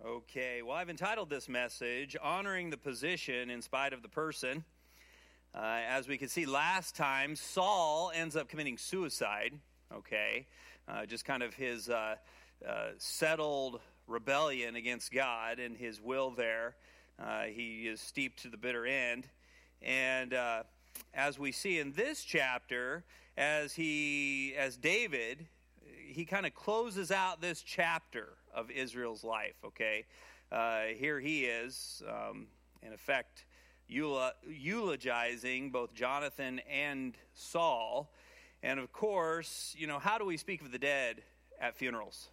Okay, well, I've entitled this message, Honoring the Position in Spite of the Person. As we could see last time, Saul ends up committing suicide, okay? Just kind of his settled rebellion against God and his will there. He is steeped to the bitter end. And as we see in this chapter, as David, he kind of closes out this chapter of Israel's life, okay? Here he is, in effect, eulogizing both Jonathan and Saul. And of course, you know, how do we speak of the dead at funerals?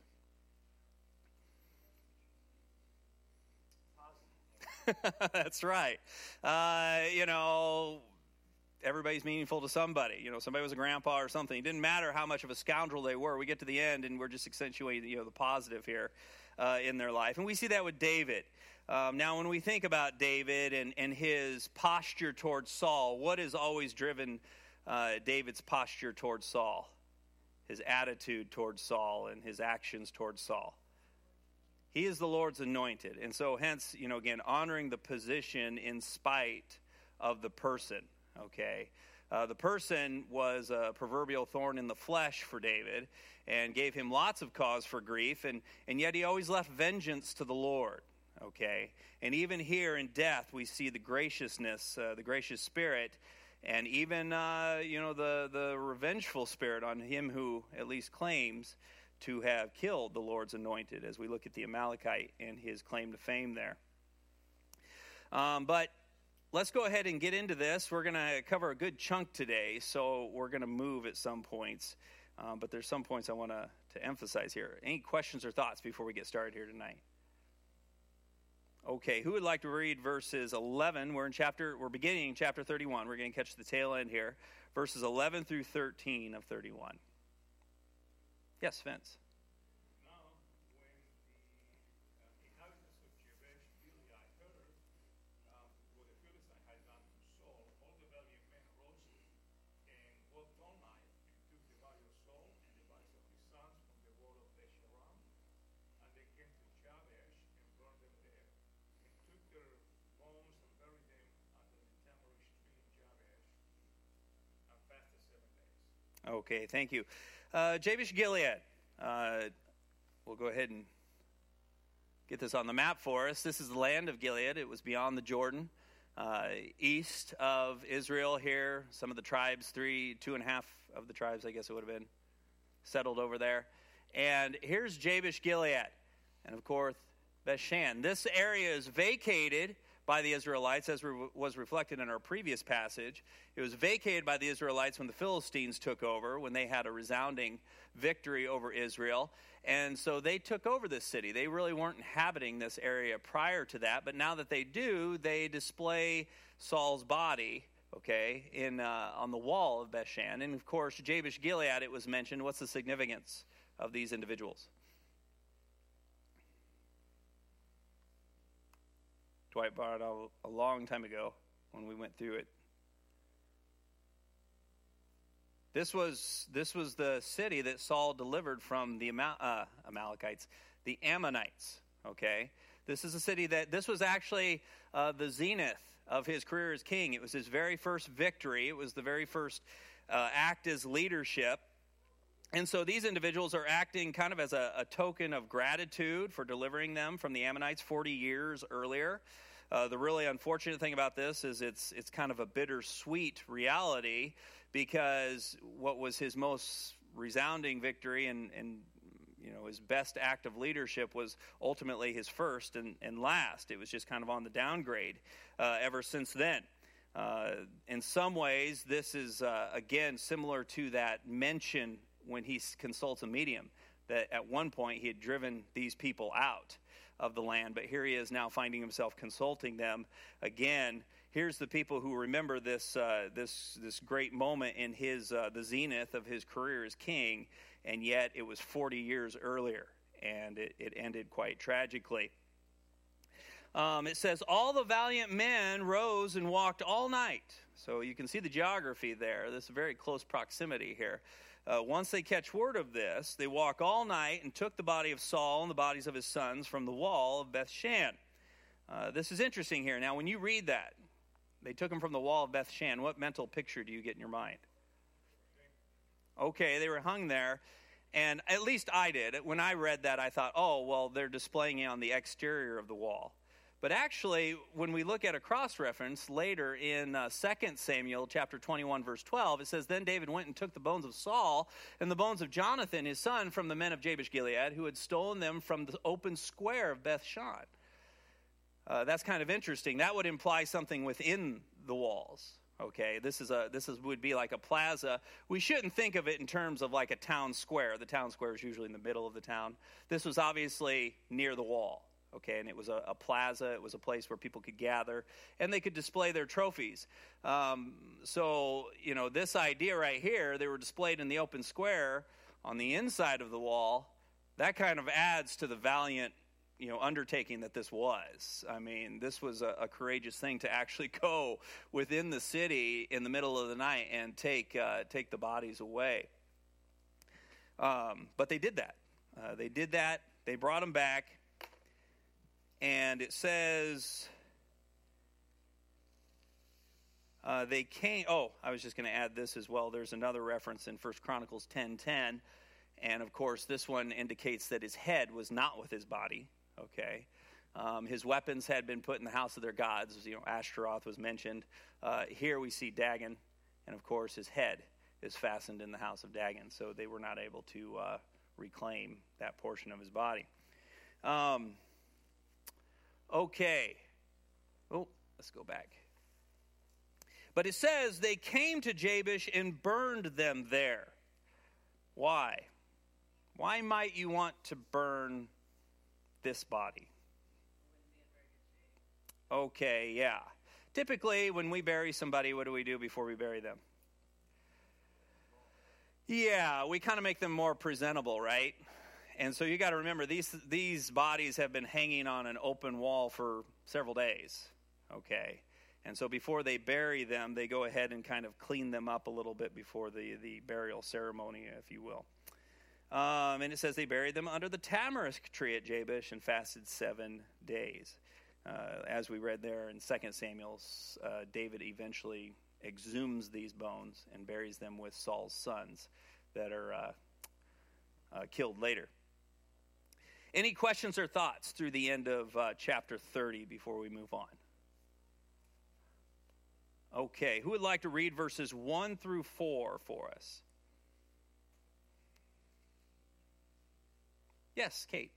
That's right. You know, everybody's meaningful to somebody. You know, somebody was a grandpa or something. It didn't matter how much of a scoundrel they were. We get to the end, and we're just accentuating, you know, the positive here in their life. And we see that with David. Now, when we think about David and his posture towards Saul, what has always driven David's posture towards Saul? His attitude towards Saul and his actions towards Saul. He is the Lord's anointed. And so, hence, you know, again, honoring the position in spite of the person. Okay, the person was a proverbial thorn in the flesh for David and gave him lots of cause for grief, and yet he always left vengeance to the Lord, okay? And even here in death, we see the graciousness, the gracious spirit, and even, you know, the revengeful spirit on him who at least claims to have killed the Lord's anointed, as we look at the Amalekite and his claim to fame there. But let's go ahead and get into this. We're going to cover a good chunk today, so we're going to move at some points. But there's some points I want to emphasize here. Any questions or thoughts before we get started here tonight? Okay, who would like to read verses 11? We're beginning chapter 31. We're going to catch the tail end here. Verses 11 through 13 of 31. Yes, Vince. Okay, thank you. Jabesh Gilead. We'll go ahead and get this on the map for us. This is the land of Gilead. It was beyond the Jordan, east of Israel here. Some of the tribes, 2.5 of the tribes, I guess it would have been, settled over there. And here's Jabesh Gilead. And of course, Bethshan. This area is vacated by the Israelites, as was reflected in our previous passage. It was vacated by the Israelites when the Philistines took over, when they had a resounding victory over Israel. And so they took over this city. They really weren't inhabiting this area prior to that, but now that they do, they display Saul's body, okay, on the wall of Bethshan. And of course, Jabesh Gilead, it was mentioned. What's the significance of these individuals? Dwight brought it out a long time ago when we went through it. This was the city that Saul delivered from the Amalekites, the Ammonites, okay? This is a city this was actually the zenith of his career as king. It was his very first victory. It was the very first act as leadership. And so these individuals are acting kind of as a token of gratitude for delivering them from the Ammonites 40 years earlier. The really unfortunate thing about this is it's kind of a bittersweet reality, because what was his most resounding victory and you know, his best act of leadership was ultimately his first and last. It was just kind of on the downgrade ever since then. In some ways, this is, again, similar to that mention when he consults a medium, that at one point he had driven these people out of the land, but here he is now finding himself consulting them again. Here's the people who remember this great moment in his the zenith of his career as king, and yet it was 40 years earlier, and it ended quite tragically. It says, all the valiant men rose and walked all night. So you can see the geography there. This is very close proximity here. once they catch word of this, they walk all night and took the body of Saul and the bodies of his sons from the wall of Bethshan. This is interesting here. Now, when you read that, they took them from the wall of Bethshan, what mental picture do you get in your mind? Okay, they were hung there. And at least I did. When I read that, I thought, oh, well, they're displaying it on the exterior of the wall. But actually, when we look at a cross-reference later in 2 Samuel chapter 21, verse 12, it says, Then David went and took the bones of Saul and the bones of Jonathan, his son, from the men of Jabesh-Gilead, who had stolen them from the open square of Bethshan. That's kind of interesting. That would imply something within the walls. Okay, this would be like a plaza. We shouldn't think of it in terms of like a town square. The town square is usually in the middle of the town. This was obviously near the wall. Okay, and it was a plaza. It was a place where people could gather, and they could display their trophies. So, this idea right here, they were displayed in the open square on the inside of the wall. That kind of adds to the valiant, undertaking that this was. I mean, this was a courageous thing to actually go within the city in the middle of the night and take the bodies away. But they did that. They brought them back. And it says they came. Oh, I was just going to add this as well. There's another reference in 1 Chronicles 10:10. And, of course, this one indicates that his head was not with his body. Okay. His weapons had been put in the house of their gods. Ashtaroth was mentioned. Here we see Dagon. And, of course, his head is fastened in the house of Dagon. So they were not able to reclaim that portion of his body. Okay. Oh, let's go back. But it says they came to Jabesh and burned them there. Why? Why might you want to burn this body? Okay, yeah. Typically, when we bury somebody, what do we do before we bury them? Yeah, we kind of make them more presentable, right? And so you got to remember, these bodies have been hanging on an open wall for several days, okay? And so before they bury them, they go ahead and kind of clean them up a little bit before the burial ceremony, if you will. And it says they buried them under the tamarisk tree at Jabesh and fasted 7 days. As we read there in 2 Samuel, David eventually exhumes these bones and buries them with Saul's sons that are killed later. Any questions or thoughts through the end of chapter 30 before we move on? Okay, who would like to read verses 1 through 4 for us? Yes, Kate.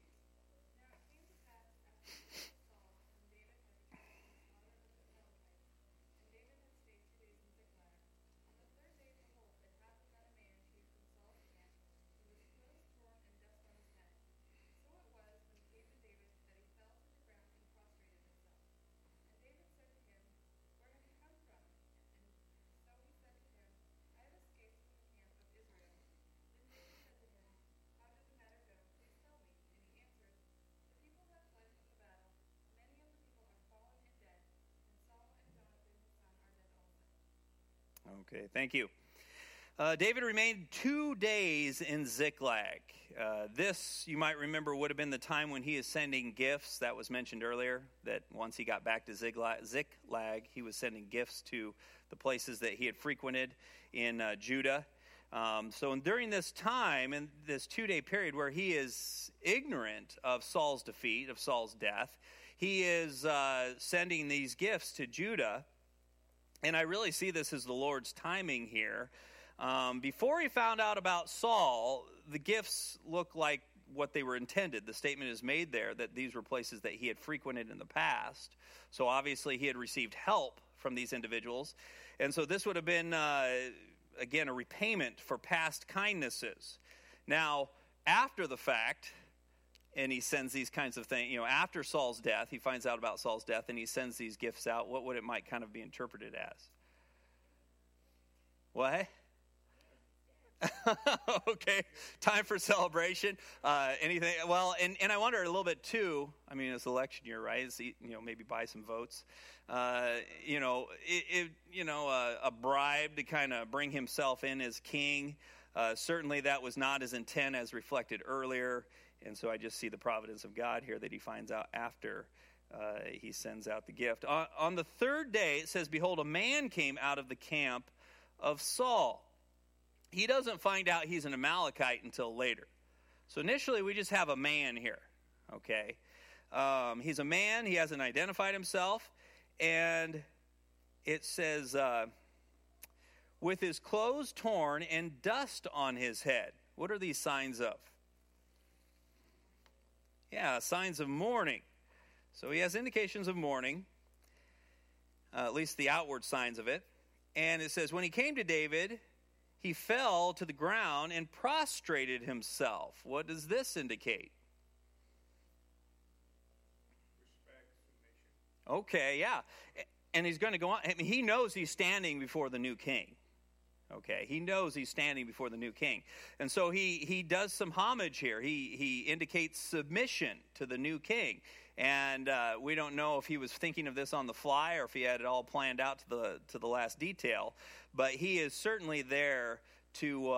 Okay, thank you. David remained 2 days in Ziklag. This, you might remember, would have been the time when he is sending gifts. That was mentioned earlier, that once he got back to Ziklag, he was sending gifts to the places that he had frequented in Judah. So during this time, in this 2-day period where he is ignorant of Saul's defeat, of Saul's death, he is sending these gifts to Judah. And I really see this as the Lord's timing here. Before he found out about Saul, the gifts look like what they were intended. The statement is made there that these were places that he had frequented in the past. So obviously he had received help from these individuals. And so this would have been, again, a repayment for past kindnesses. Now, after the fact, and he sends these kinds of things, after Saul's death, he finds out about Saul's death, and he sends these gifts out. What would it might kind of be interpreted as? What? Okay, time for celebration. Anything? Well, and I wonder a little bit too. I mean, it's election year, right? It's, maybe buy some votes. A bribe to kind of bring himself in as king. Certainly that was not his intent as reflected earlier, and so I just see the providence of God here that he finds out after he sends out the gift. On the third day, it says, behold, a man came out of the camp of Saul. He doesn't find out he's an Amalekite until later. So initially, we just have a man here, okay? He's a man. He hasn't identified himself. And it says, with his clothes torn and dust on his head. What are these signs of? Yeah, signs of mourning. So he has indications of mourning, at least the outward signs of it. And it says, when he came to David, he fell to the ground and prostrated himself. What does this indicate? Respect, submission. Okay, yeah. And he's going to go on. I mean, he knows he's standing before the new king. Okay, he knows he's standing before the new king. And so he does some homage here. He indicates submission to the new king. And we don't know if he was thinking of this on the fly or if he had it all planned out to the last detail. But he is certainly there to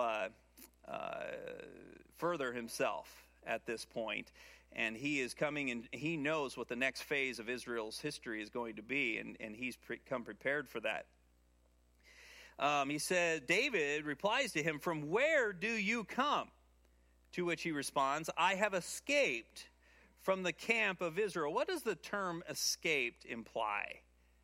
further himself at this point. And he is coming, and he knows what the next phase of Israel's history is going to be, and he's come prepared for that. He said, David replies to him, from where do you come? To which he responds, I have escaped from the camp of Israel. What does the term escaped imply?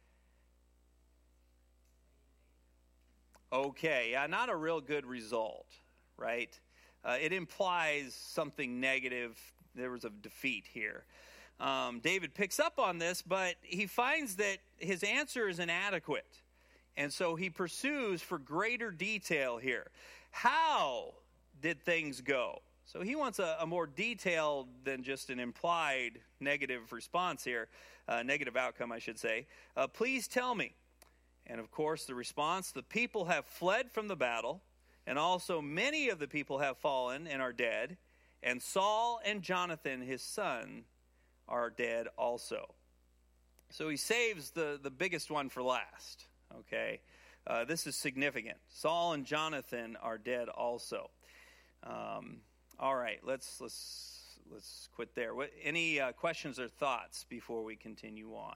Okay, yeah, not a real good result, right? It implies something negative. There was a defeat here. David picks up on this, but he finds that his answer is inadequate. And so he pursues for greater detail here. How did things go? So he wants a more detailed than just an implied negative response here, negative outcome, I should say. Please tell me. And of course, the response, the people have fled from the battle, and also many of the people have fallen and are dead, and Saul and Jonathan, his son, are dead also. So he saves the biggest one for last. Okay, this is significant. Saul and Jonathan are dead also. All right, let's quit there. Any questions or thoughts before we continue on?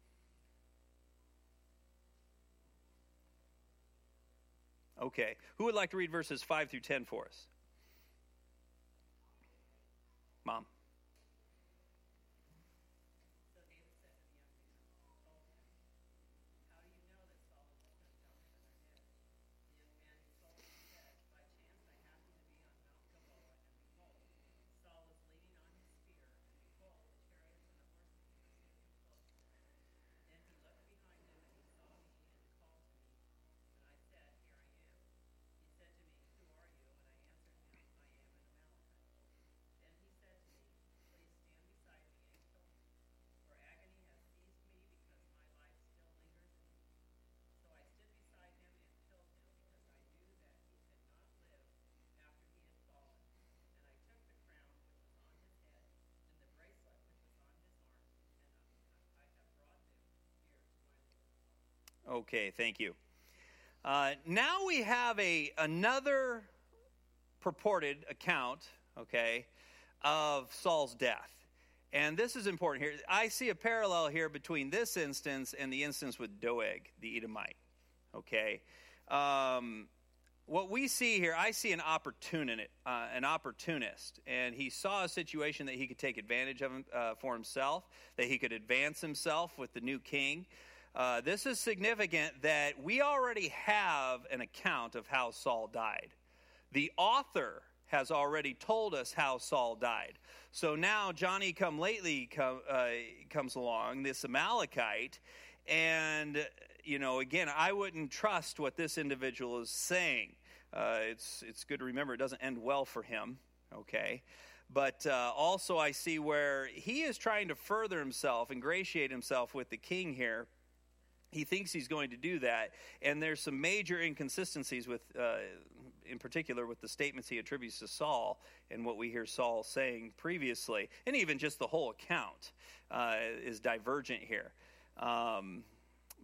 Okay, who would like to read verses 5 through 10 for us? Mom. Okay, thank you. Now we have another purported account, okay, of Saul's death. And this is important here. I see a parallel here between this instance and the instance with Doeg, the Edomite, okay. What we see here, I see an opportunist, and he saw a situation that he could take advantage of for himself, that he could advance himself with the new king. This is significant that we already have an account of how Saul died. The author has already told us how Saul died. So now Johnny-come-lately comes along, this Amalekite, and, again, I wouldn't trust what this individual is saying. It's good to remember it doesn't end well for him, okay? But also I see where he is trying to further himself, ingratiate himself with the king here. He thinks he's going to do that, and there's some major inconsistencies with, in particular, with the statements he attributes to Saul and what we hear Saul saying previously, and even just the whole account is divergent here.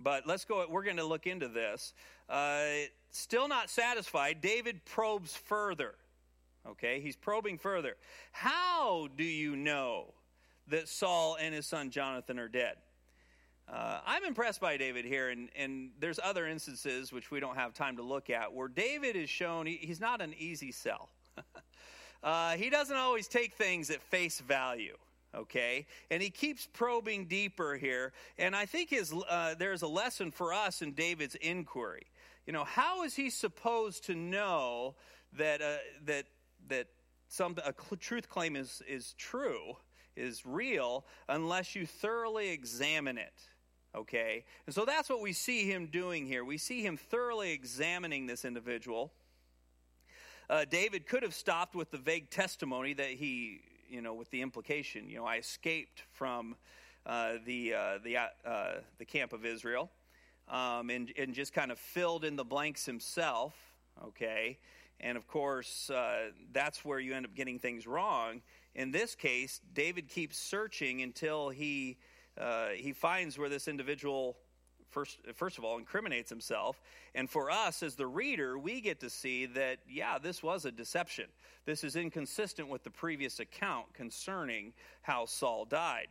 But we're going to look into this. Still not satisfied, David probes further. Okay, he's probing further. How do you know that Saul and his son Jonathan are dead? I'm impressed by David here, and there's other instances, which we don't have time to look at, where David is shown he's not an easy sell. He doesn't always take things at face value, okay? And he keeps probing deeper here, and I think there's a lesson for us in David's inquiry. You know, how is he supposed to know that a truth claim is true, is real, unless you thoroughly examine it? Okay, and so that's what we see him doing here. We see him thoroughly examining this individual. David could have stopped with the vague testimony that he, with the implication, I escaped from the camp of Israel, and just kind of filled in the blanks himself. Okay, and of course that's where you end up getting things wrong. In this case, David keeps searching until he finds where this individual, first of all, incriminates himself. And for us, as the reader, we get to see that, this was a deception. This is inconsistent with the previous account concerning how Saul died.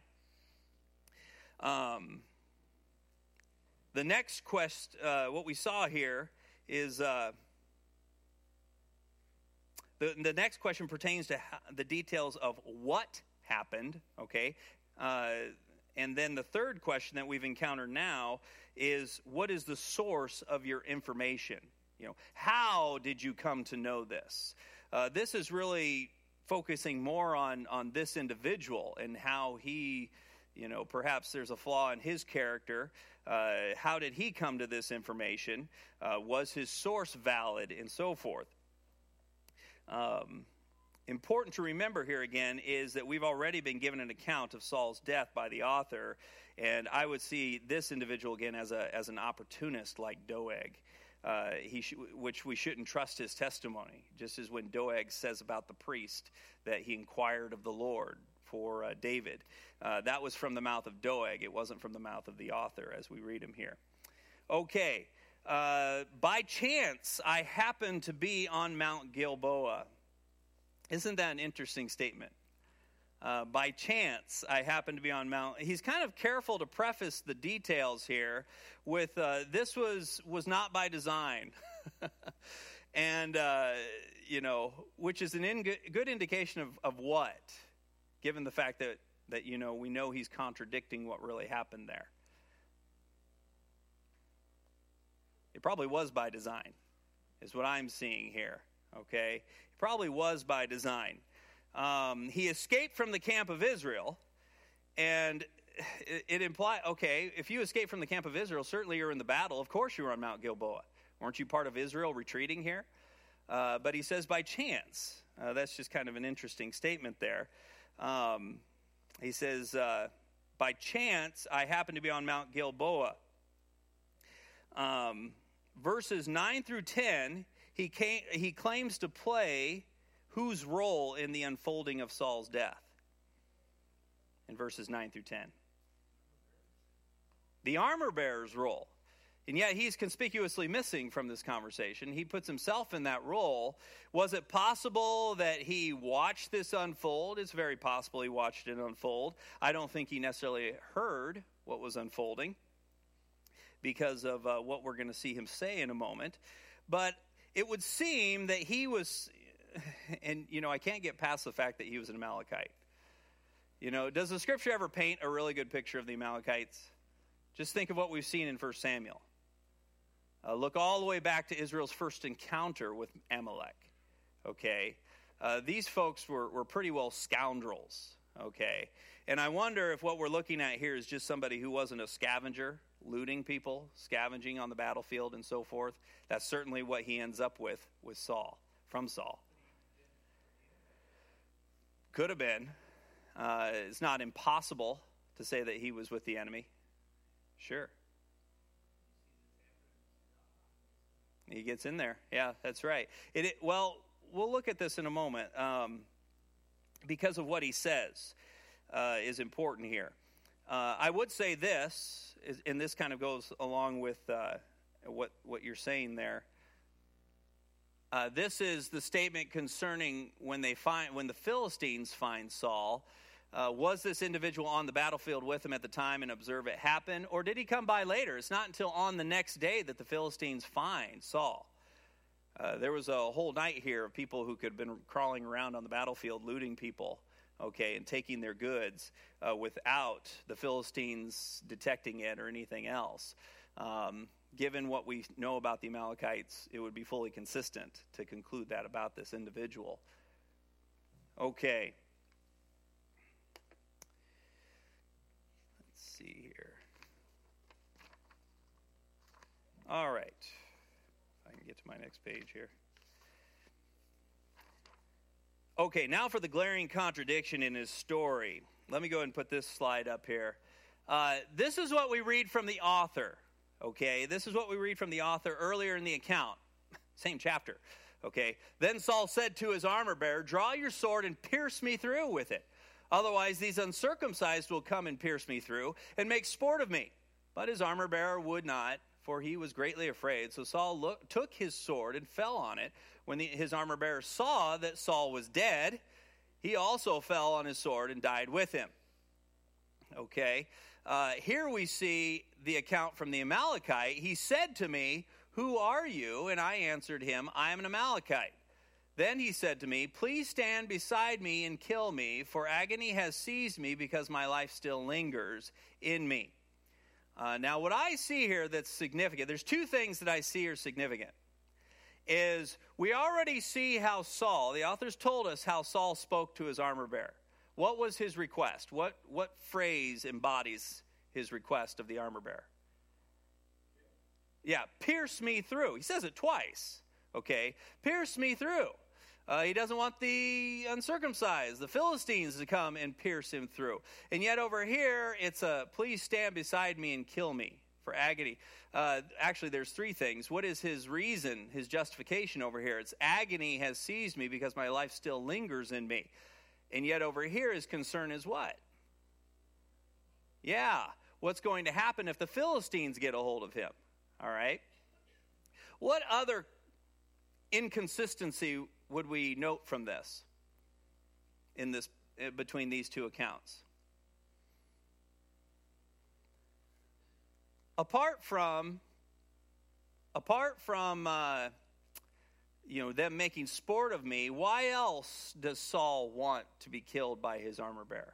The next quest, what we saw here is the next question pertains to the details of what happened, okay? And then the third question that we've encountered now is, what is the source of your information? How did you come to know this? This is really focusing more on this individual and how he, perhaps there's a flaw in his character. How did he come to this information? Was his source valid, and so forth? Important to remember here again is that we've already been given an account of Saul's death by the author, and I would see this individual again as an opportunist like Doeg, which we shouldn't trust his testimony, just as when Doeg says about the priest that he inquired of the Lord for David. That was from the mouth of Doeg. It wasn't from the mouth of the author, as we read him here. Okay, by chance, I happened to be on Mount Gilboa. Isn't that an interesting statement? By chance, I happened to be on Mount. He's kind of careful to preface the details here with this was not by design, and which is an good indication of what, given the fact that we know he's contradicting what really happened there. It probably was by design, is what I'm seeing here. Okay, it probably was by design. He escaped from the camp of Israel, and it implies, okay, if you escape from the camp of Israel, certainly you're in the battle. Of course you were on Mount Gilboa. Weren't you part of Israel retreating here? But he says by chance. That's just kind of an interesting statement there. He says, by chance, I happened to be on Mount Gilboa. Verses 9 through 10, he claims to play whose role in the unfolding of Saul's death? In verses 9 through 10. The armor bearer's role. And yet he's conspicuously missing from this conversation. He puts himself in that role. Was it possible that he watched this unfold? It's very possible he watched it unfold. I don't think he necessarily heard what was unfolding because of what we're going to see him say in a moment. But it would seem that he was, and I can't get past the fact that he was an Amalekite. Does the scripture ever paint a really good picture of the Amalekites? Just think of what we've seen in 1 Samuel. Look all the way back to Israel's first encounter with Amalek. Okay, these folks were pretty well scoundrels. Okay, and I wonder if what we're looking at here is just somebody who wasn't a scavenger, looting people, scavenging on the battlefield and so forth. That's certainly what he ends up with Saul, from Saul. Could have been. It's not impossible to say that he was with the enemy. Sure. He gets in there. Yeah, that's right. Well, we'll look at this in a moment because of what he says is important here. I would say this, and this kind of goes along with what you're saying there. This is the statement concerning when the Philistines find Saul. Was this individual on the battlefield with him at the time and observe it happen, or did he come by later? It's not until on the next day that the Philistines find Saul. There was a whole night here of people who could have been crawling around on the battlefield looting people, okay, and taking their goods without the Philistines detecting it or anything else. Given what we know about the Amalekites, it would be fully consistent to conclude that about this individual. Okay. Let's see here. All right. If I can get to my next page here. Okay, now for the glaring contradiction in his story. Let me go ahead and put this slide up here. This is what we read from the author. Okay, this is what we read from the author earlier in the account. Same chapter. Okay, then Saul said to his armor bearer, "Draw your sword and pierce me through with it. Otherwise these uncircumcised will come and pierce me through and make sport of me." But his armor bearer would not, for he was greatly afraid. So Saul took his sword and fell on it. When his armor bearer saw that Saul was dead, he also fell on his sword and died with him. Okay, here we see the account from the Amalekite. He said to me, "Who are you?" And I answered him, "I am an Amalekite." Then he said to me, "Please stand beside me and kill me, for agony has seized me because my life still lingers in me." Now, what I see here that's significant, there's two things that I see are significant, is we already see how Saul, the authors told us how Saul spoke to his armor bearer. What was his request? What phrase embodies his request of the armor bearer? Yeah, pierce me through. He says it twice. Okay, pierce me through. He doesn't want the uncircumcised, the Philistines, to come and pierce him through. And yet over here, it's please stand beside me and kill me for agony. Actually, there's three things. What is his reason, his justification over here? It's agony has seized me because my life still lingers in me. And yet over here, his concern is what? Yeah, what's going to happen if the Philistines get a hold of him? All right. What other inconsistency would we note from this in this between these two accounts? Apart from them making sport of me, why else does Saul want to be killed by his armor bearer?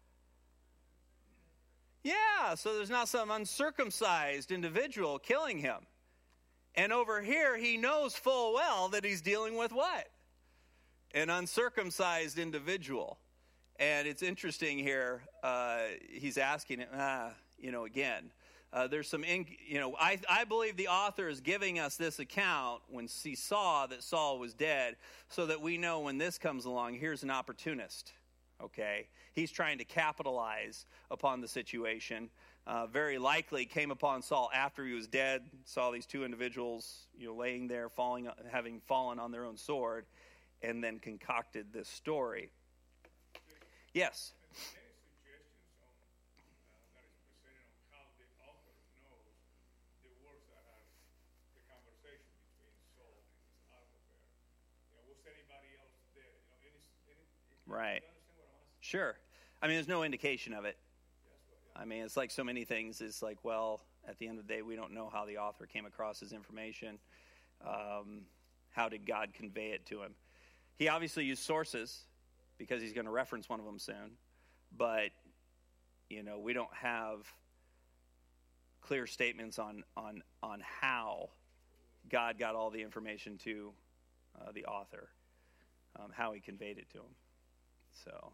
Yeah, so there's not some uncircumcised individual killing him. And over here, he knows full well that he's dealing with what? An uncircumcised individual. And it's interesting here, he's asking him, again, there's some, I believe the author is giving us this account when he saw that Saul was dead, so that we know when this comes along, here's an opportunist, okay? He's trying to capitalize upon the situation. Very likely came upon Saul after he was dead, saw these two individuals, laying there, having fallen on their own sword, and then concocted this story. Yes? Any suggestions on that is presented on how the author knows the words that are the conversation between Saul and his armor bearer? Was anybody else there? Right. You understand what I'm asking? Sure. I mean, there's no indication of it. I mean, it's like so many things. It's like, well, at the end of the day, we don't know how the author came across his information. How did God convey it to him? He obviously used sources because he's going to reference one of them soon. But, we don't have clear statements on how God got all the information to the author, how he conveyed it to him. So...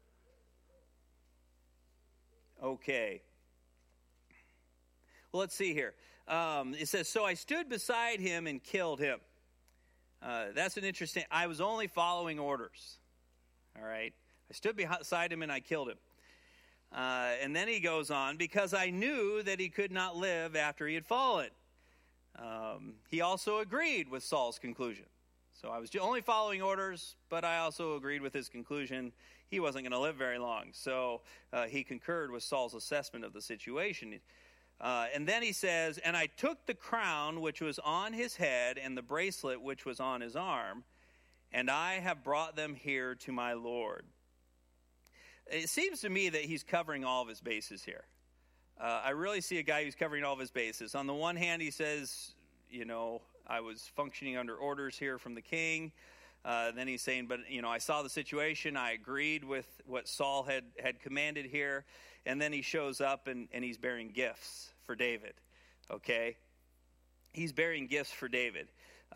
Okay. Well, let's see here. It says, "So I stood beside him and killed him." That's an interesting... I was only following orders. All right? I stood beside him and I killed him. And then he goes on, "because I knew that he could not live after he had fallen." He also agreed with Saul's conclusion. So I was only following orders, but I also agreed with his conclusion. He wasn't going to live very long. So he concurred with Saul's assessment of the situation. And then he says, and I took the crown which was on his head and the bracelet which was on his arm, and I have brought them here to my Lord. It seems to me that he's covering all of his bases here. I really see a guy who's covering all of his bases. On the one hand, he says, I was functioning under orders here from the king. Then he's saying, but, I saw the situation. I agreed with what Saul had commanded here. And then he shows up and he's bearing gifts for David. Okay? He's bearing gifts for David.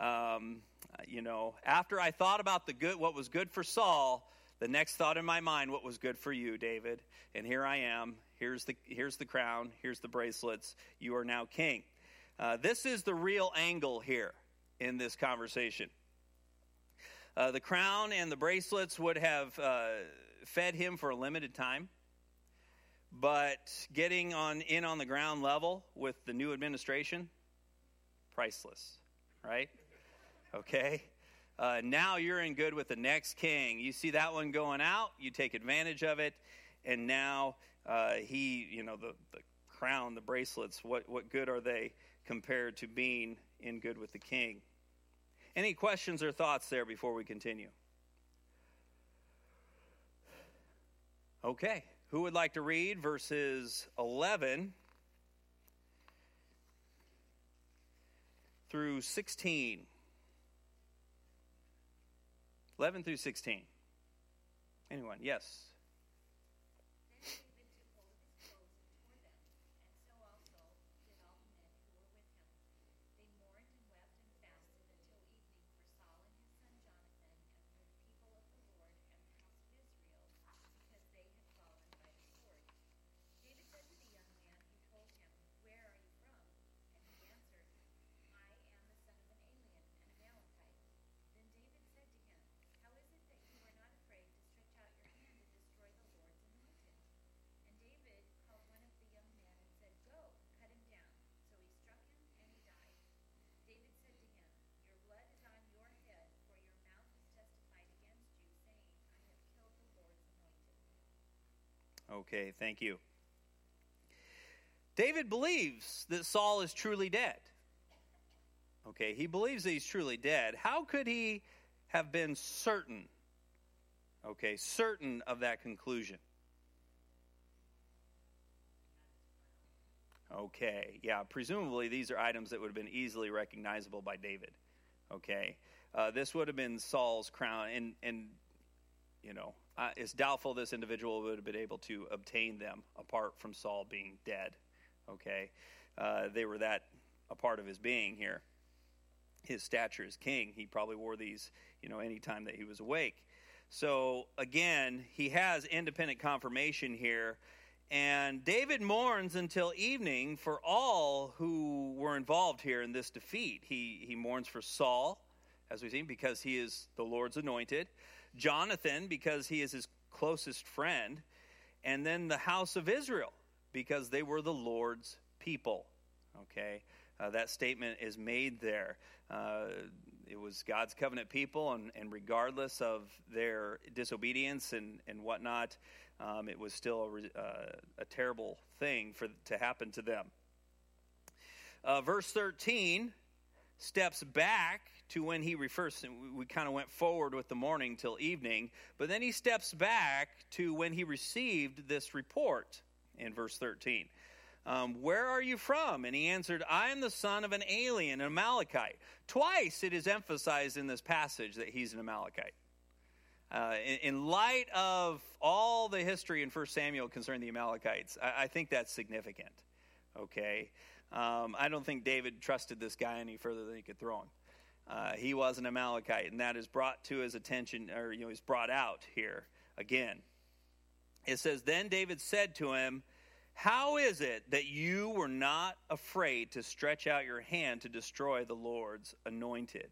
After I thought about what was good for Saul, the next thought in my mind, what was good for you, David? And here I am. Here's the crown. Here's the bracelets. You are now king. This is the real angle here in this conversation. The crown and the bracelets would have fed him for a limited time. But getting on the ground level with the new administration, priceless, right? Okay. Now you're in good with the next king. You see that one going out, you take advantage of it, and now the crown, the bracelets, what good are they compared to being in good with the king? Any questions or thoughts there before we continue? Okay. Who would like to read verses 11 through 16? 11 through 16. Anyone? Yes. Okay, thank you. David believes that Saul is truly dead. Okay, he believes that he's truly dead. How could he have been certain? Okay, certain of that conclusion. Okay, yeah, presumably these are items that would have been easily recognizable by David. Okay, this would have been Saul's crown, and it's doubtful this individual would have been able to obtain them apart from Saul being dead. Okay, they were that a part of his being here. His stature as king, he probably wore these, any time that he was awake. So again, he has independent confirmation here, and David mourns until evening for all who were involved here in this defeat. He mourns for Saul, as we've seen, because he is the Lord's anointed. Jonathan, because he is his closest friend, and then the house of Israel, because they were the Lord's people. Okay, that statement is made there. It was God's covenant people, and regardless of their disobedience and whatnot, it was still a terrible thing to happen to them. Verse 13 steps back to when he refers, we kind of went forward with the morning till evening, but then he steps back to when he received this report in verse 13. Where are you from? And he answered, I am the son of an alien, an Amalekite. Twice it is emphasized in this passage that he's an Amalekite. In light of all the history in 1 Samuel concerning the Amalekites, I think that's significant. Okay, I don't think David trusted this guy any further than he could throw him. He was an Amalekite, and that is brought to his attention, or he's brought out here again. It says, then David said to him, how is it that you were not afraid to stretch out your hand to destroy the Lord's anointed?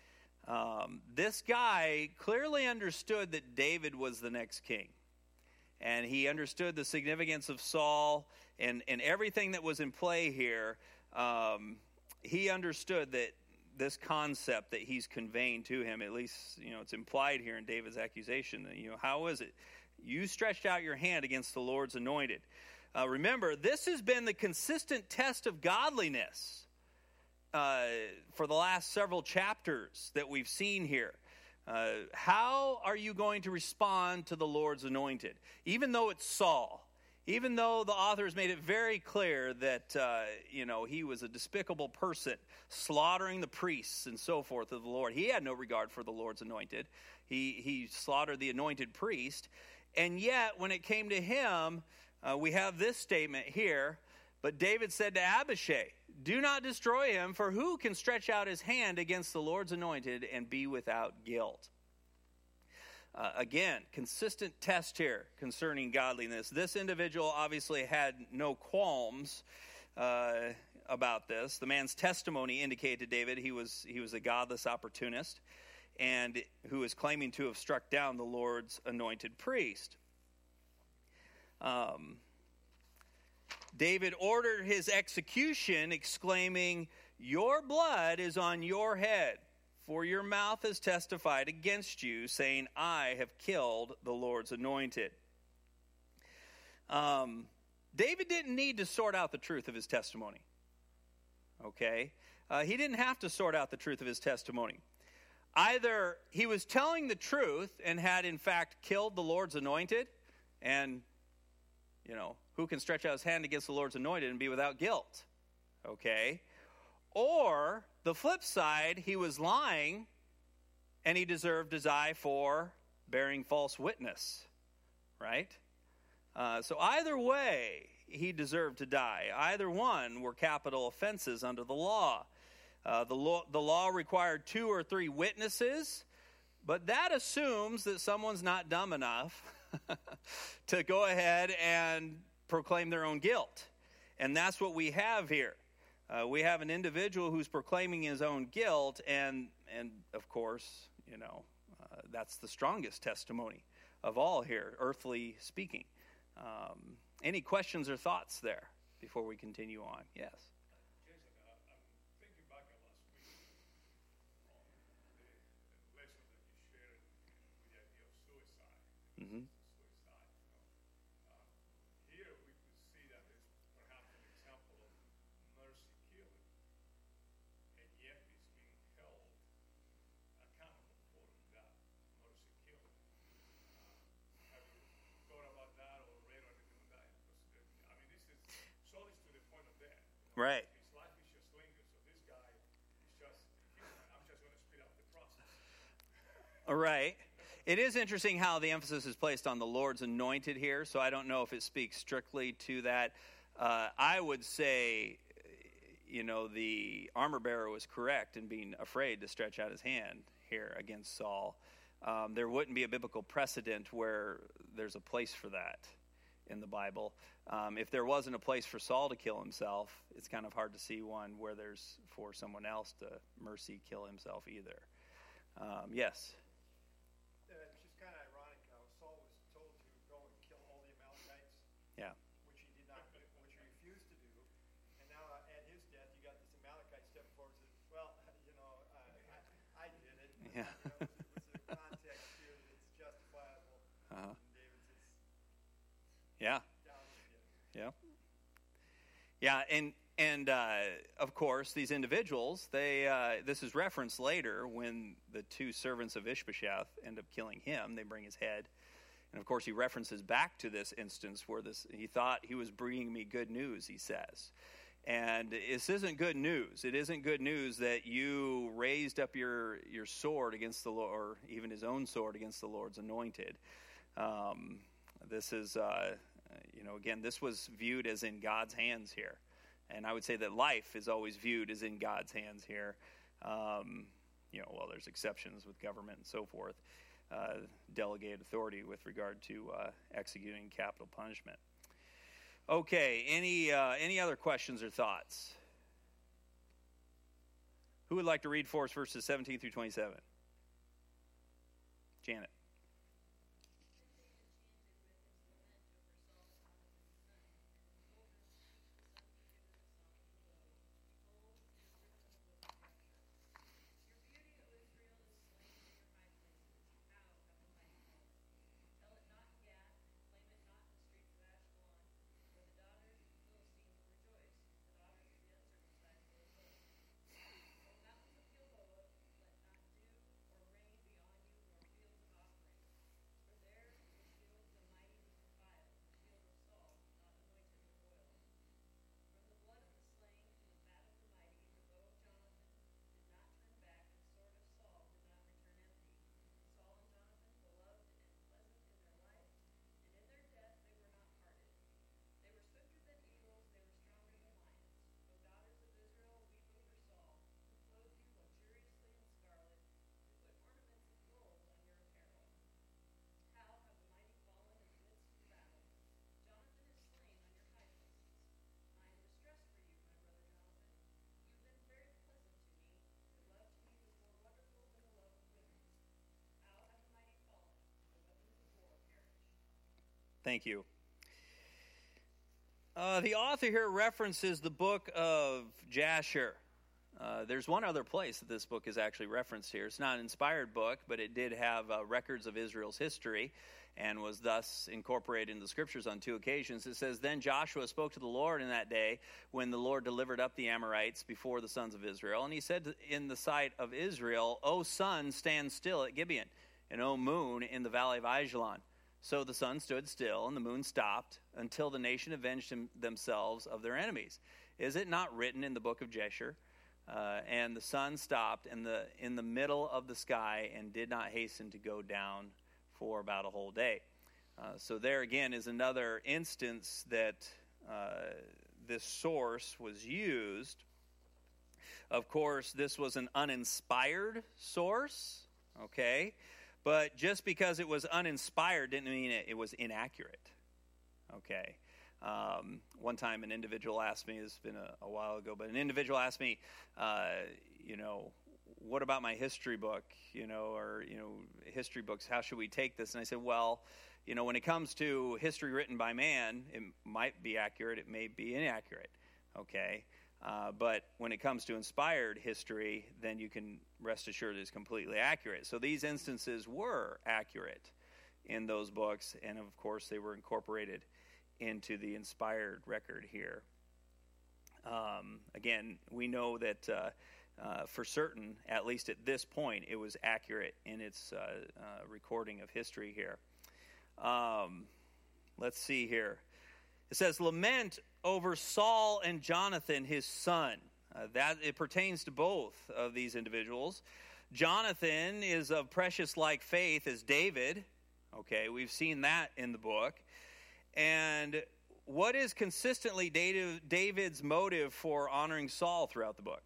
This guy clearly understood that David was the next king. And he understood the significance of Saul and everything that was in play here. He understood that this concept that he's conveying to him. At least, it's implied here in David's accusation. That, how is it? You stretched out your hand against the Lord's anointed. Remember, this has been the consistent test of godliness for the last several chapters that we've seen here. How are you going to respond to the Lord's anointed? Even though it's Saul, even though the author has made it very clear that, he was a despicable person, slaughtering the priests and so forth of the Lord. He had no regard for the Lord's anointed. He slaughtered the anointed priest. And yet, when it came to him, we have this statement here. But David said to Abishai, do not destroy him, for who can stretch out his hand against the Lord's anointed and be without guilt? Again, consistent test here concerning godliness. This individual obviously had no qualms about this. The man's testimony indicated to David he was a godless opportunist and who is claiming to have struck down the Lord's anointed priest. David ordered his execution, exclaiming, your blood is on your head, for your mouth has testified against you, saying, I have killed the Lord's anointed. David didn't need to sort out the truth of his testimony. Okay? He didn't have to sort out the truth of his testimony. Either he was telling the truth and had in fact killed the Lord's anointed, and, who can stretch out his hand against the Lord's anointed and be without guilt? Okay? Or, the flip side, he was lying and he deserved to die for bearing false witness. Right? So either way, he deserved to die. Either one were capital offenses under the law. The law required 2 or 3 witnesses, but that assumes that someone's not dumb enough to go ahead and proclaim their own guilt. And that's what we have here. We have an individual who's proclaiming his own guilt, and of course, that's the strongest testimony of all here, earthly speaking. Any questions or thoughts there before we continue on? Yes. Jason, I'm thinking back at last week on the lesson that you shared with the idea of suicide. Mm-hmm. Suicide. Here we could see that it's perhaps an example of mercy killing, and yet it's being held accountable for that mercy killing. Have you thought about that or read anything on that? Because this is Saul is to the point of death. Right. His life is just lingering, so this guy is just human. I'm just going to speed up the process. All right. It is interesting how the emphasis is placed on the Lord's anointed here, so I don't know if it speaks strictly to that. I would say, the armor bearer was correct in being afraid to stretch out his hand here against Saul. There wouldn't be a biblical precedent where there's a place for that in the Bible. If there wasn't a place for Saul to kill himself, it's kind of hard to see one where there's for someone else to mercy kill himself either. Yes? It's just kind of ironic how Saul was told to go and kill all the Amalekites, Yeah. which he did not, which he refused to do. And now at his death, you got this Amalekite step forward and says, well, I did it. Yeah. It was a context here that's justifiable. Uh-huh. And David says, Yeah. down again. Yeah. Yeah, and of course, these individuals, this is referenced later when the 2 servants of Ishbosheth end up killing him. They bring his head. And of course, he references back to this instance where he thought he was bringing me good news, he says. And this isn't good news. It isn't good news that you raised up your sword against the Lord, or even his own sword against the Lord's anointed. This is, again, this was viewed as in God's hands here. And I would say that life is always viewed as in God's hands here. There's exceptions with government and so forth. Delegated authority with regard to executing capital punishment. Okay, any other questions or thoughts? Who would like to read for us verses 17 through 27? Janet. Thank you. The author here references the book of Jasher. There's one other place that this book is actually referenced here. It's not an inspired book, but it did have records of Israel's history and was thus incorporated in the scriptures on 2 occasions. It says, "Then Joshua spoke to the Lord in that day when the Lord delivered up the Amorites before the sons of Israel. And he said in the sight of Israel, O sun, stand still at Gibeon, and O moon in the valley of Ajalon. So the sun stood still, and the moon stopped, until the nation avenged themselves of their enemies. Is it not written in the book of Jasher? And the sun stopped in the middle of the sky and did not hasten to go down for about a whole day." So there again is another instance that this source was used. Of course, this was an uninspired source, okay? But just because it was uninspired didn't mean it was inaccurate, okay? One time an individual asked me, it's been a while ago, but an individual asked me, what about my history book, history books, how should we take this? And I said, well, when it comes to history written by man, it might be accurate, it may be inaccurate, okay? But when it comes to inspired history, then you can rest assured it's completely accurate. So these instances were accurate in those books, and of course they were incorporated into the inspired record here. Again, we know that for certain, at least at this point, it was accurate in its recording of history here. Let's see here. It says, "Lament over Saul and Jonathan, his son." That it pertains to both of these individuals. Jonathan is of precious like faith as David. Okay, we've seen that in the book. And what is consistently David's motive for honoring Saul throughout the book?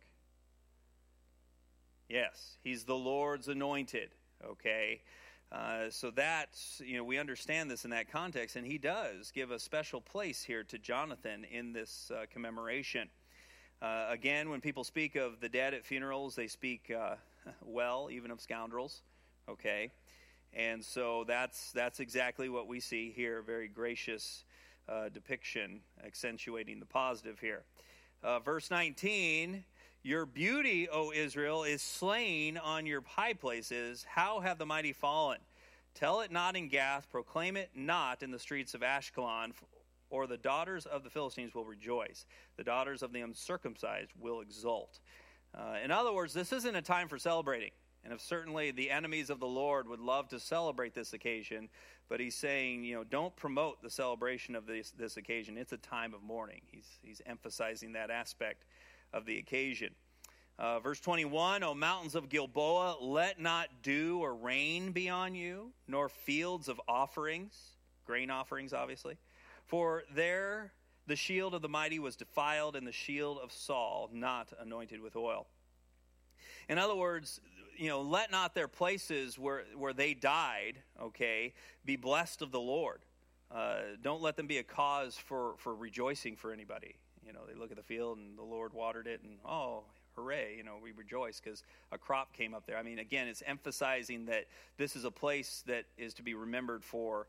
Yes, he's the Lord's anointed, okay? So that's, we understand this in that context, and he does give a special place here to Jonathan in this commemoration. Again, when people speak of the dead at funerals, they speak well, even of scoundrels, okay? And so that's exactly what we see here, very gracious depiction, accentuating the positive here. Verse 19, "Your beauty, O Israel, is slain on your high places. How have the mighty fallen? Tell it not in Gath, proclaim it not in the streets of Ashkelon, or the daughters of the Philistines will rejoice. The daughters of the uncircumcised will exult." In other words, this isn't a time for celebrating. And if certainly the enemies of the Lord would love to celebrate this occasion, but he's saying, don't promote the celebration of this occasion. It's a time of mourning. He's emphasizing that aspect of the occasion. Verse 21, "O mountains of Gilboa, let not dew or rain be on you, nor fields of offerings," grain offerings, obviously. "For there the shield of the mighty was defiled, and the shield of Saul not anointed with oil." In other words, let not their places where they died, okay, be blessed of the Lord. Don't let them be a cause for rejoicing for anybody. They look at the field and the Lord watered it, and hooray, we rejoice because a crop came up there. I mean, again, it's emphasizing that this is a place that is to be remembered for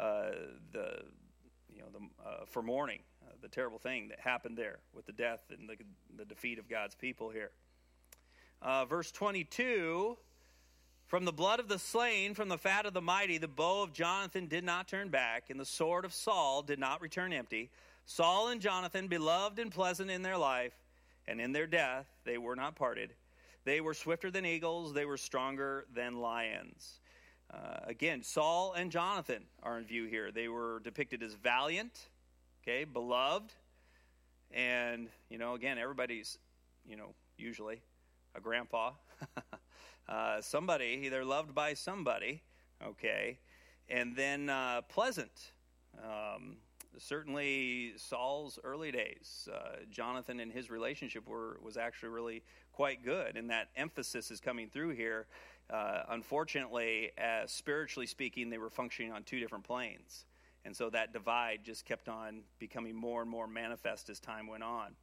for mourning, the terrible thing that happened there with the death and the defeat of God's people here. Verse 22, "From the blood of the slain, from the fat of the mighty, the bow of Jonathan did not turn back, and the sword of Saul did not return empty. Saul and Jonathan, beloved and pleasant in their life, and in their death they were not parted. They were swifter than eagles, they were stronger than lions." Again, Saul and Jonathan are in view here. They were depicted as valiant, okay, beloved, and, again, everybody's, usually a grandpa, somebody, they're loved by somebody, okay, and then pleasant. Certainly Saul's early days, Jonathan and his relationship was actually really quite good, and that emphasis is coming through here. Unfortunately, spiritually speaking, they were functioning on two different planes, and so that divide just kept on becoming more and more manifest as time went on.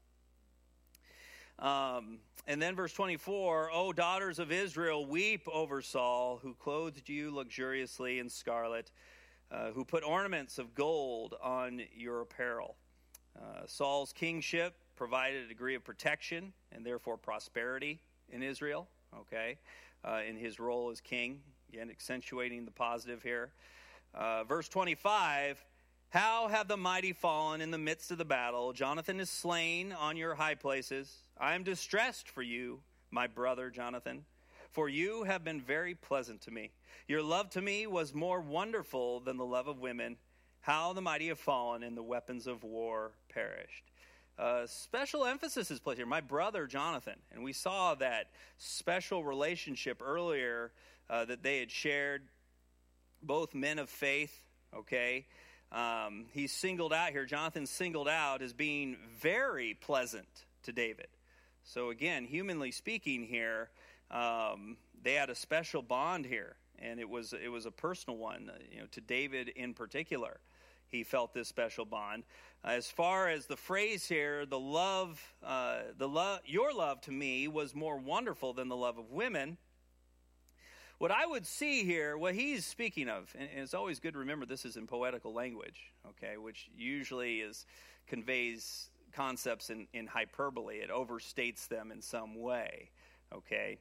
And then verse 24, "O daughters of Israel, weep over Saul, who clothed you luxuriously in scarlet, who put ornaments of gold on your apparel. Saul's kingship provided a degree of protection and therefore prosperity in Israel, okay, in his role as king. Again, accentuating the positive here. Verse 25, how have the mighty fallen in the midst of the battle? Jonathan is slain on your high places. I am distressed for you, my brother Jonathan, for you have been very pleasant to me. Your love to me was more wonderful than the love of women. How the mighty have fallen and the weapons of war perished. Special emphasis is placed here. My brother Jonathan, and we saw that special relationship earlier that they had shared, both men of faith, okay? He's singled out here. Jonathan's singled out as being very pleasant to David. So again, humanly speaking here, they had a special bond here, and it was a personal one, to David in particular. He felt this special bond. As far as the phrase here, your love to me was more wonderful than the love of women. What I would see here, what he's speaking of, and it's always good to remember this is in poetical language, okay, which usually conveys concepts in hyperbole. It overstates them in some way, okay.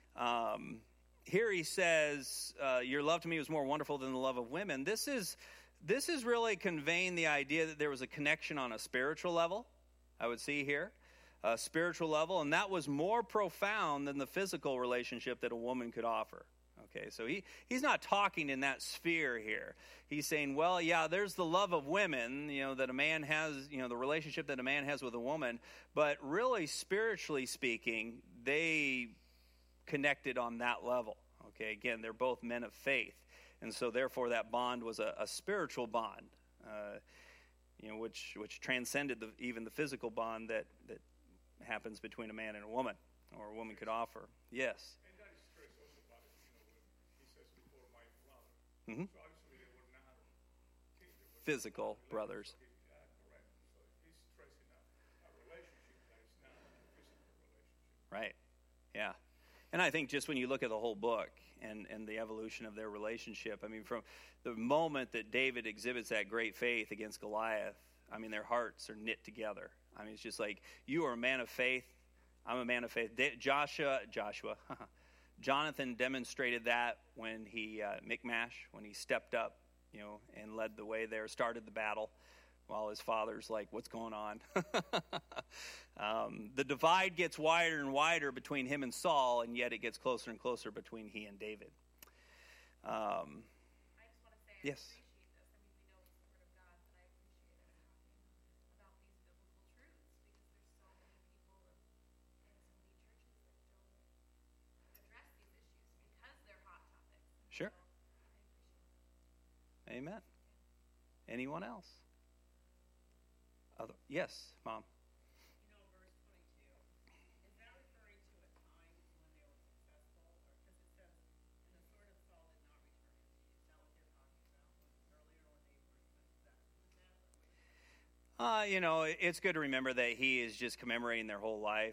Here he says, your love to me was more wonderful than the love of women. This is really conveying the idea that there was a connection on a spiritual level, I would see here, a spiritual level, and that was more profound than the physical relationship that a woman could offer. Okay, so he's not talking in that sphere here. He's saying, well, yeah, there's the love of women, that a man has, the relationship that a man has with a woman, but really, spiritually speaking, they connected on that level. Okay, again, they're both men of faith. And so, therefore, that bond was a spiritual bond, which transcended even the physical bond that happens between a man and a woman, or a woman could offer. Yes. And that is stressed also about it, when he says before my brother. Mm-hmm. So obviously they were not physical brothers. Correct. So he's stressing a relationship that is not a physical relationship. Right. Yeah. And I think just when you look at the whole book and the evolution of their relationship, I mean, from the moment that David exhibits that great faith against Goliath, I mean, their hearts are knit together. I mean, it's just like, you are a man of faith, I'm a man of faith. Jonathan demonstrated that when he, Michmash, when he stepped up, and led the way there, started the battle, while his father's like, what's going on? The divide gets wider and wider between him and Saul, and yet it gets closer and closer between he and David. I just want to say, I yes. appreciate this. I mean, we know it's the Word of God, but I appreciate us talking about these biblical truths, because there's so many people and so many churches that don't address these issues because they're hot topics. And Sure. so I appreciate that. Amen. Anyone else? Yes, Mom. Verse 22, is that referring to a time when they were successful? Or because it says, and the sword of Saul did not return empty. Is that what they're talking about? Earlier when they were successful with that? It's good to remember that he is just commemorating their whole life,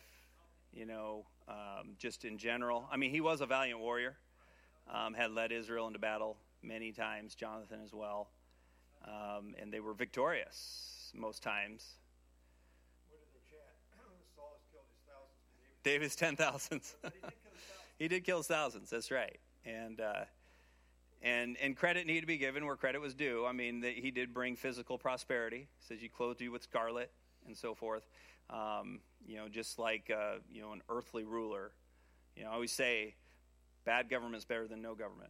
just in general. I mean, he was a valiant warrior, had led Israel into battle many times, Jonathan as well, and they were victorious most times. What did they chant? Saul has killed his thousands, but David's 10,000s. But he did kill his thousands. He did kill his thousands. That's right. And credit needed to be given where credit was due. I mean, he did bring physical prosperity. He says, "You clothed you with scarlet," and so forth. Just like an earthly ruler. I always say, bad government's better than no government.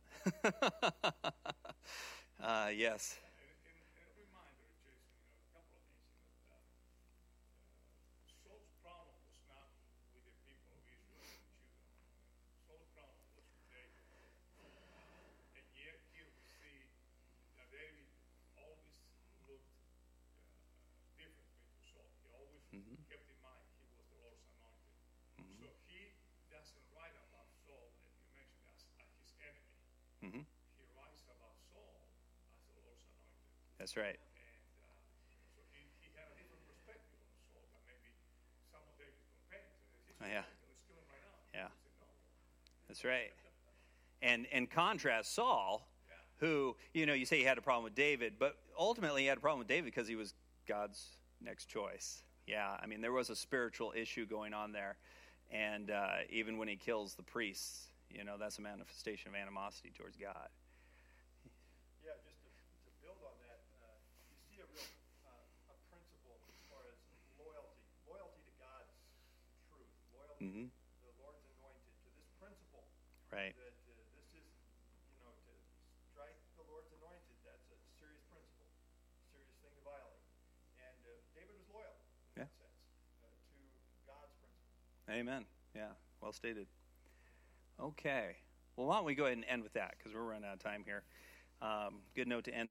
Yes. And a reminder, Jason, a couple of things. Saul's problem was not with the people of Israel and Judah. Saul's problem was with David. And yet here we see that David always looked differently to Saul. He always kept in mind he was the Lord's anointed. So he doesn't write about Saul, as you mentioned, as his enemy. Mm-hmm. He writes about Saul as the Lord's anointed. That's right. And so he had a different perspective on Saul than maybe some of David's companions. Yeah. Let's kill him right now. Yeah. He said, no. That's right. And contrast, Saul who, you say he had a problem with David, but ultimately he had a problem with David because he was God's next choice. Yeah, I mean, there was a spiritual issue going on there. And even when he kills the priests, that's a manifestation of animosity towards God. Yeah, just to build on that, you see a real a principle as far as loyalty to God's truth, loyalty to the Lord's anointed, to this principle. Right. That this is, to strike the Lord's anointed, that's a serious principle, serious thing to violate. And David was loyal in that sense to God's principle. Amen. Yeah, well stated. Okay. Well, why don't we go ahead and end with that, because we're running out of time here. Good note to end.